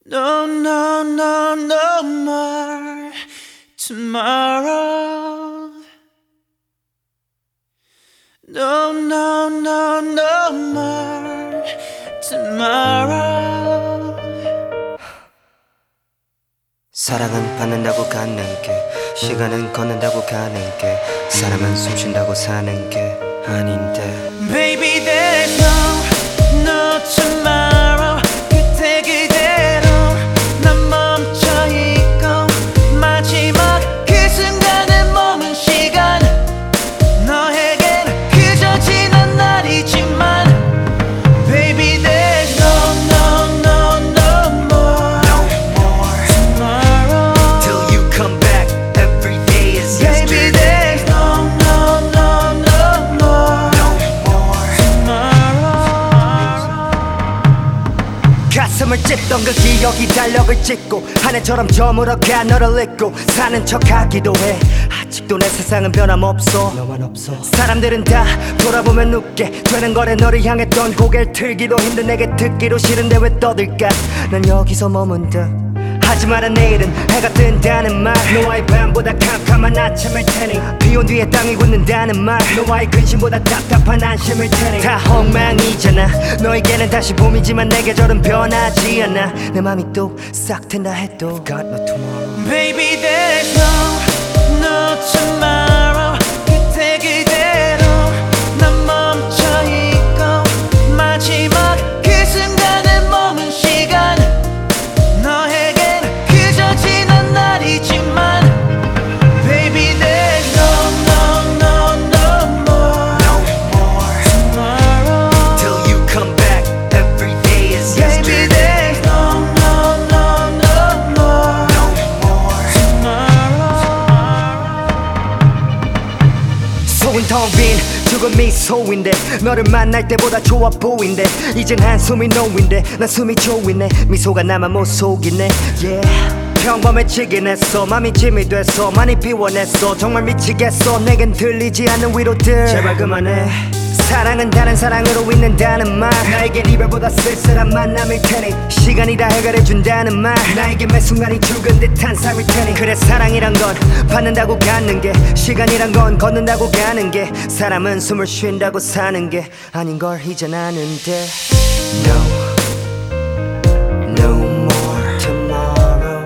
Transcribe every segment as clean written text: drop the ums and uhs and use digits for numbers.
No, no, no, no more tomorrow. No, no, no, no more tomorrow. 사랑은 받는다고 갖는 게, 시간은 걷는다고 가는 게, 사람은 숨쉰다고 사는 게 아닌데. Baby, there's no tomorrow. 그때 그대로 난 멈춰 있고, 마지막 그 순간에 머문 시간, 너에겐 그저 지난 날이지만 Baby, there's no more tomorrow. Till you come back, every day is Baby, yesterday. there's no more tomorrow. 가슴을 찢던 그 기억이 달력을 찍고 하늘처럼 저물어가 너를 잊고 사는 척하기도 해. 아직도 내 세상은 변함없어, 너만 없어. 사람들은 다 돌아보면 웃게 되는 거래. 너를 향했던 고개를 들기도 힘든 내게 듣기도 싫은데 왜 떠들까. 난 여기서 머문다. 하지만 내일은 해가 뜬다는 말, 너와의 밤보다 캄캄한 아침일 테니, 비온 뒤에 땅이 굳는다는 말, 너와의 근심보다 답답한 안심일 테니. 다 엉망이잖아. 너에게는 다시 봄이지만 내 계절은 변하지 않아. 내 맘이 또 싹 트인다 해도 I've got no tomorrow. Baby, there's no tomorrow. 그때 그대로 난 멈춰 있고, 마지막 그 순간에 머문 시간, 너에겐 그저 지난 날이지만 Baby, there's no more tomorrow. Till you come back, every day is Baby, yesterday. there's no more tomorrow. 속은 텅 빈 죽은 미소인데, 너를 만날 때보다 좋아 보인대. 이젠 한숨이 놓인데 난 숨이 조이네. 미소가 나만 못 속이네. Yeah. 평범해지긴 했어. 맘이 짐이 됐어. 많이 비워냈어. 정말 미치겠어. 내겐 들리지 않는 위로들 제발 그만해. 사랑은 다른 사랑으로 있는다는 말, 나에겐 이별보다 쓸쓸한 만남일 테니, 시간이 다 해결해준다는 말, 나에겐 매 순간이 죽은 듯한 삶일 테니. 그래, 사랑이란 건 받는다고 갖는 게, 시간이란 건 걷는다고 가는 게, 사람은 숨을 쉰다고 사는 게 아닌 걸 이젠 아는데. No, no more tomorrow.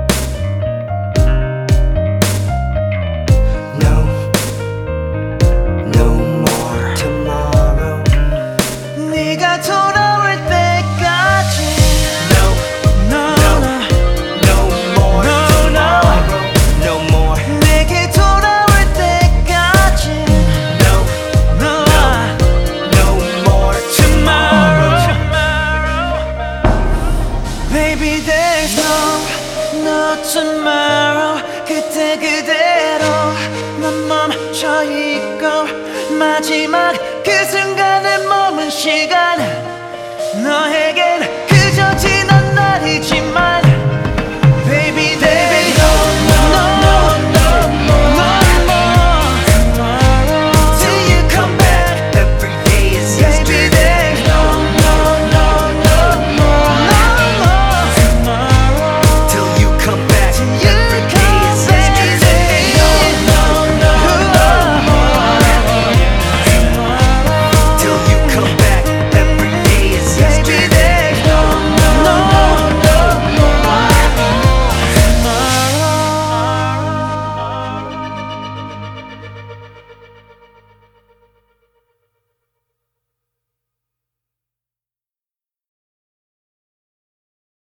No, no more tomorrow. 네가 돌아올 때까지 No, No, no more No, tomorrow. No more. 내게 돌아올 때까지 No, No, no more tomorrow. tomorrow. Baby, there's no tomorrow. 그때 그대로 난 멈춰 있고, 마지막 그 순간에 머문 시간, 너에겐